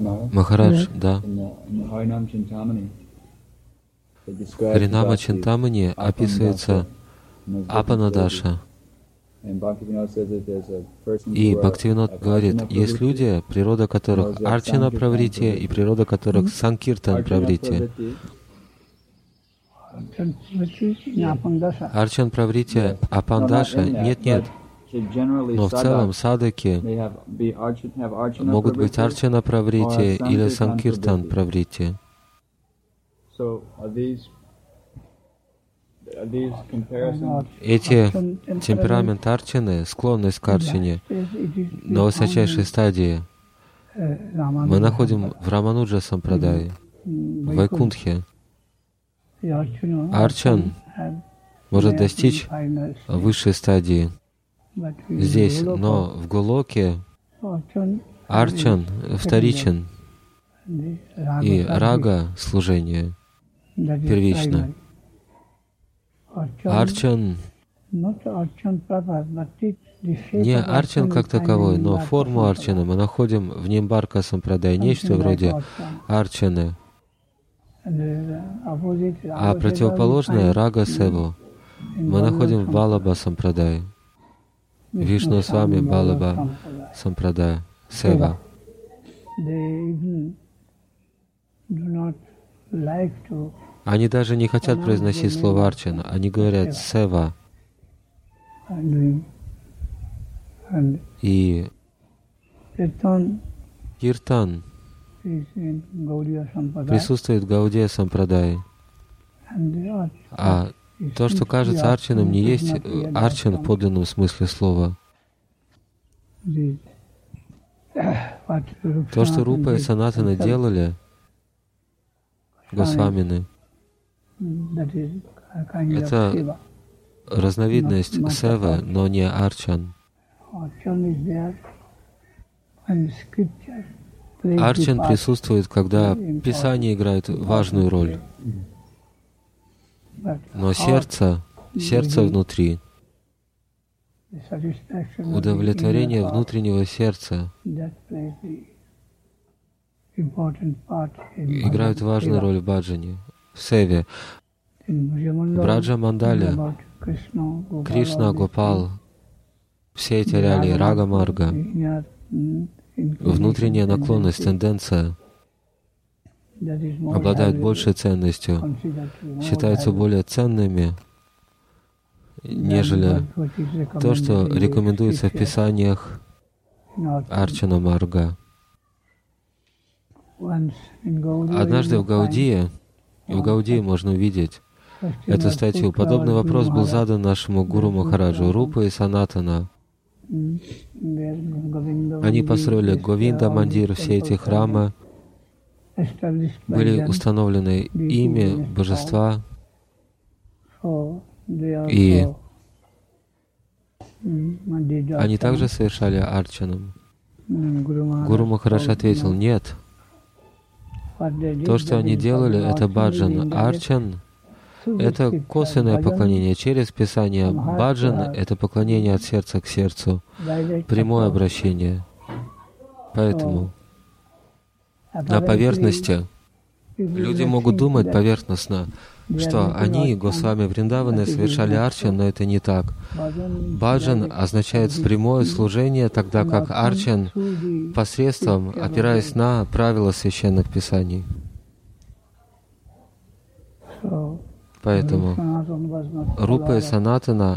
Махарадж, да. В Харинама Чинтамани описывается Апанадаша. И Бхактивинод говорит, есть люди, природа которых Арчана Праврити и природа которых Санкиртан Праврити. Арчан Праврити, Апандаша, нет. Но в целом садаки могут быть Арчана Праврити или Санкиртан Праврити. Эти темперамент Арчаны, склонность к Арчане на высочайшей стадии мы находим в Рамануджа Сампрадае, в Вайкунтхе. Арчан может достичь высшей стадии здесь, но в Голоке Арчан вторичен, и рага служение первично. Арчан не Арчан как таковой, но форму Арчаны мы находим в Нимбарка Сампрадае, нечто вроде Арчаны. А противоположное Рага Севу мы находим в Балаба Сампрадае. Вишну с вами Балаба Сампрадая, Сева. Они даже не хотят произносить слово Арчана, они говорят Сева. И Киртан присутствует в Гаудия Сампрадае. А то, что кажется Арчаном, не есть Арчан в подлинном смысле слова. То, что Рупа и Санатана делали, Госвамины, это разновидность Севы, но не Арчан. Арчан присутствует, когда Писание играет важную роль. Но сердце внутри, удовлетворение внутреннего сердца играют важную роль в баджане, в севе. В Браджа Мандале Кришна, Гопал, все эти реалии, Рага Марга, внутренняя наклонность, тенденция обладают большей ценностью, считаются более ценными, нежели то, что рекомендуется в Писаниях Арчана Марга. Однажды в Гаудии можно увидеть эту статью. Подобный вопрос был задан нашему гуру Махараджу, Рупа и Санатана. Они построили Говинда Мандир, все эти храмы были установлены ими божества, и они также совершали арчаном. Гуру Махарадж ответил: нет. То, что они делали, это баджан. Арчан — это косвенное поклонение через Писание. Баджан — это поклонение от сердца к сердцу, прямое обращение. Поэтому на поверхности люди могут думать поверхностно, что они, Госвами Вриндаваны, совершали арчан, но это не так. Баджан означает прямое служение, тогда как арчан посредством, опираясь на правила священных писаний. Поэтому Рупа и Санатана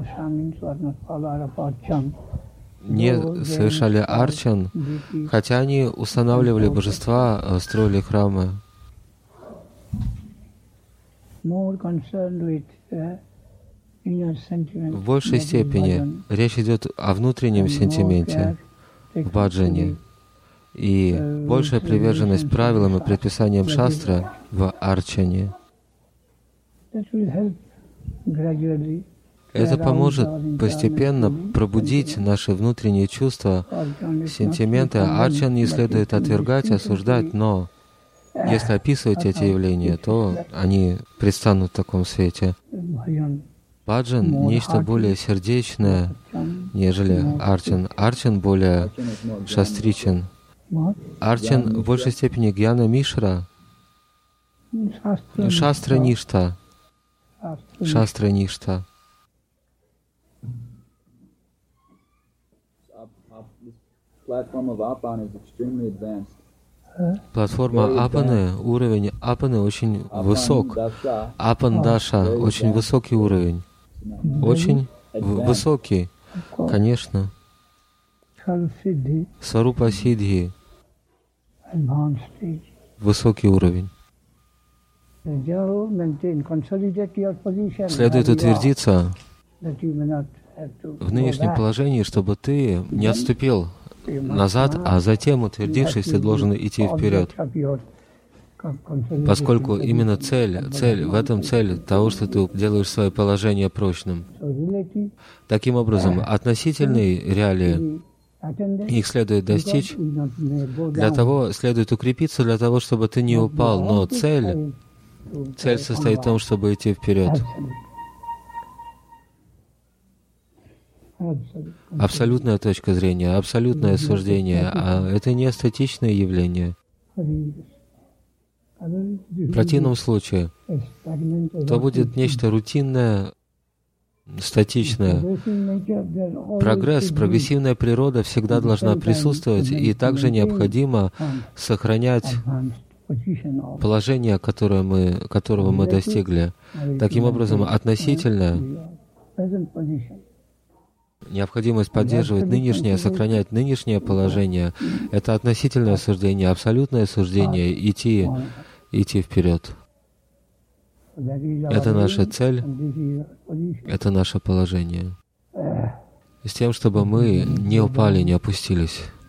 не совершали арчан, хотя они устанавливали божества, строили храмы. В большей степени речь идет о внутреннем сентименте в баджане и большая приверженность правилам и предписаниям шастра в арчане. Это поможет постепенно пробудить наши внутренние чувства, сентименты. Арчан не следует отвергать, осуждать, но если описывать эти явления, то они предстанут в таком свете. Баджан — нечто более сердечное, нежели арчан. Арчан более шастричен, Арчан в большей степени Гьяна Мишра, Шастра Ништа. Шастра Ништа. Платформа Апаны, уровень Апаны очень высок. Апан Даша, очень высокий уровень. Очень высокий, конечно. Сварупа Сиддхи, высокий уровень. Следует утвердиться в нынешнем положении, чтобы ты не отступил назад, а затем, утвердившись, ты должен идти вперед. Поскольку именно цель, в этом цель того, что ты делаешь свое положение прочным. Таким образом, относительные реалии, их следует достичь, для того следует укрепиться, для того, чтобы ты не упал, но цель состоит в том, чтобы идти вперед. Абсолютная точка зрения, абсолютное суждение, а это не статичное явление. В противном случае то будет нечто рутинное, статичное. Прогрессивная природа всегда должна присутствовать, и также необходимо сохранять положение, которого мы достигли. Таким образом, относительно необходимость поддерживать нынешнее, сохранять нынешнее положение — это относительное суждение, абсолютное суждение — идти вперед. Это наша цель, это наше положение. С тем, чтобы мы не упали, не опустились.